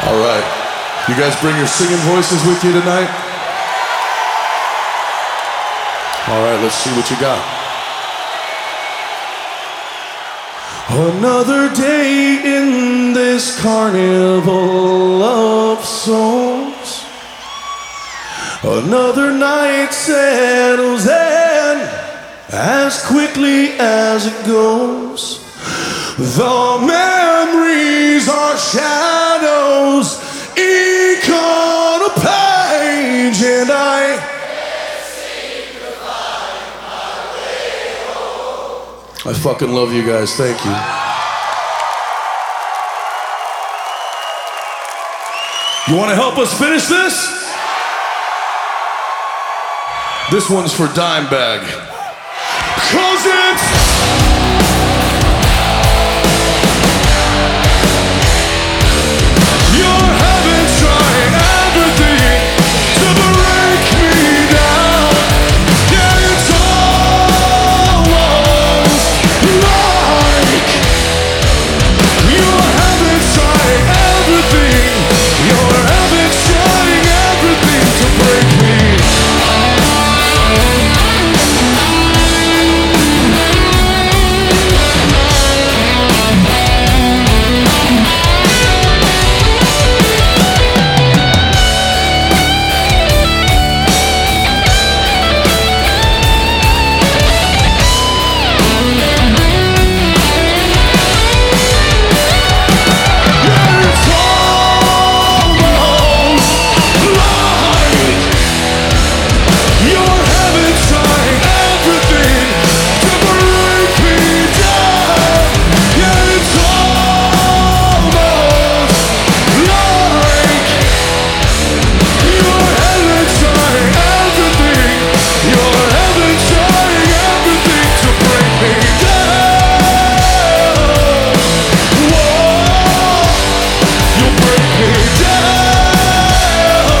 All right. You guys bring your singing voices with you tonight? All right, let's see what you got. Another day in this carnival of souls. Another night settles in as quickly as it goes. The memories are shadows, ink on a page, and I can't seem to find my way home. I fucking love you guys, thank you. You want to help us finish this? This one's for Dimebag. 'Cause it's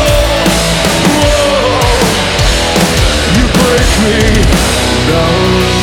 no.